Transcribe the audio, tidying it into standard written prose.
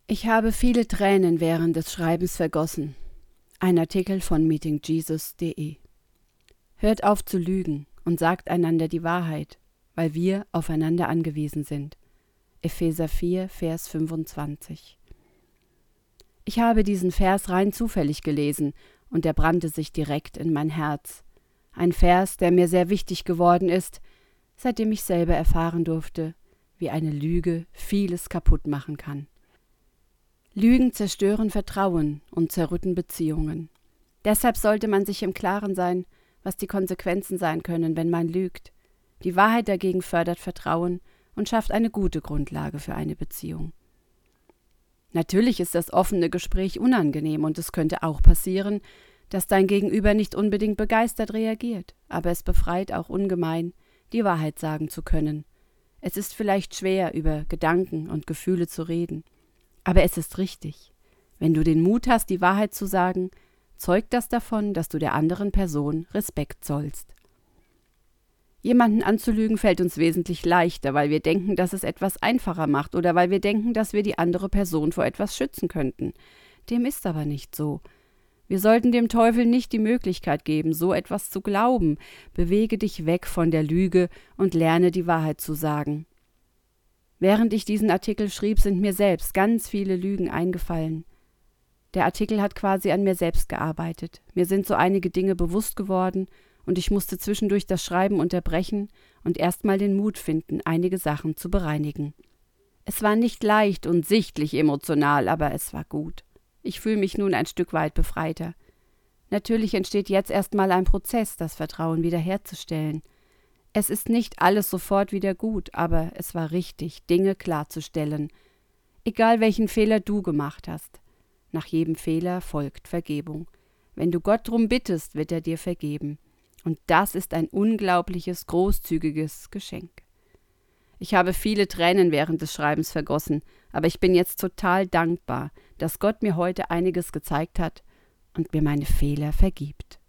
Ich habe viele Tränen während des Schreibens vergossen. Ein Artikel von meetingjesus.de. Hört auf zu lügen und sagt einander die Wahrheit, weil wir aufeinander angewiesen sind. Epheser 4, Vers 25. Ich habe diesen Vers rein zufällig gelesen und er brannte sich direkt in mein Herz. Ein Vers, der mir sehr wichtig geworden ist, seitdem ich selber erfahren durfte, wie eine Lüge vieles kaputt machen kann. Lügen zerstören Vertrauen und zerrütten Beziehungen. Deshalb sollte man sich im Klaren sein, was die Konsequenzen sein können, wenn man lügt. Die Wahrheit dagegen fördert Vertrauen und schafft eine gute Grundlage für eine Beziehung. Natürlich ist das offene Gespräch unangenehm und es könnte auch passieren, dass dein Gegenüber nicht unbedingt begeistert reagiert, aber es befreit auch ungemein, die Wahrheit sagen zu können. Es ist vielleicht schwer, über Gedanken und Gefühle zu reden. Aber es ist richtig. Wenn du den Mut hast, die Wahrheit zu sagen, zeugt das davon, dass du der anderen Person Respekt zollst. Jemanden anzulügen fällt uns wesentlich leichter, weil wir denken, dass es etwas einfacher macht oder weil wir denken, dass wir die andere Person vor etwas schützen könnten. Dem ist aber nicht so. Wir sollten dem Teufel nicht die Möglichkeit geben, so etwas zu glauben. Bewege dich weg von der Lüge und lerne die Wahrheit zu sagen. Während ich diesen Artikel schrieb, sind mir selbst ganz viele Lügen eingefallen. Der Artikel hat quasi an mir selbst gearbeitet. Mir sind so einige Dinge bewusst geworden und ich musste zwischendurch das Schreiben unterbrechen und erstmal den Mut finden, einige Sachen zu bereinigen. Es war nicht leicht und sichtlich emotional, aber es war gut. Ich fühle mich nun ein Stück weit befreiter. Natürlich entsteht jetzt erstmal ein Prozess, das Vertrauen wiederherzustellen. Es ist nicht alles sofort wieder gut, aber es war richtig, Dinge klarzustellen. Egal welchen Fehler du gemacht hast. Nach jedem Fehler folgt Vergebung. Wenn du Gott drum bittest, wird er dir vergeben. Und das ist ein unglaubliches, großzügiges Geschenk. Ich habe viele Tränen während des Schreibens vergossen, aber ich bin jetzt total dankbar, dass Gott mir heute einiges gezeigt hat und mir meine Fehler vergibt.